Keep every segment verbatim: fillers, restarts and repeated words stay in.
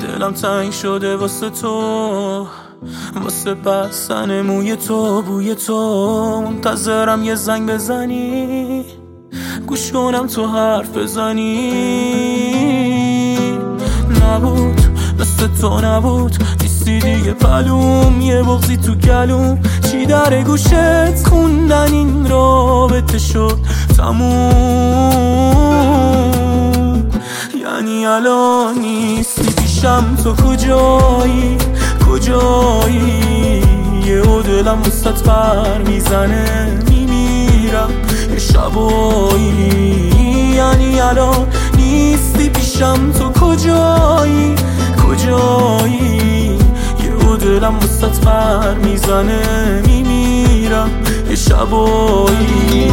دلم تنگ شده واسه تو، واسه بستن موی تو، بوی تو. منتظرم یه زنگ بزنی، گوش کنم تو حرف بزنی. نبود مثل تو نبود، نیستی دیگه پلوم، یه بغضی تو گلوم. چی در گوشت خوندن این رابطه شد تموم. یعنی الان نیستی پیشم، تو کجایی کجایی؟ یهو دلم وسط پر میزنه، میمیرم یه شبایی. یعنی الان نیستی پیشم، تو کجایی کجایی؟ یهو دلم وسط پر میزنه، میمیرم یه شبایی.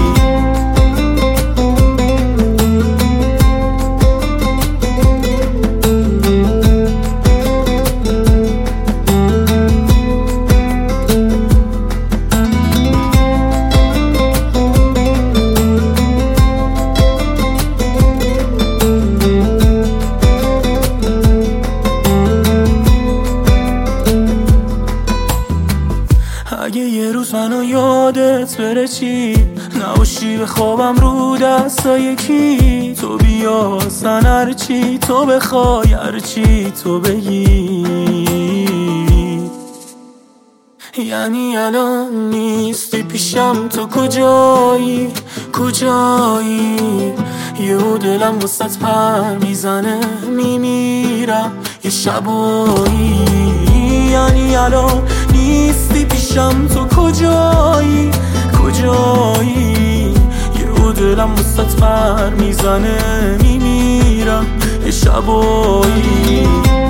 اگه یه روز منو یادت بره چی، نباشی به خوابم رو دستای کی، تو بیا اصلا هرچی تو بخوای، هرچی تو بگی. یعنی الان نیستی پیشم، تو کجایی کجایی؟ یهو دلم وسط پر میزنه، میمیرم یه شبایی. یعنی الان نیستی پیشم، تو کجایی کجایی؟ یهو دلم وسط پر میزنه، میمیرم یه شبایی.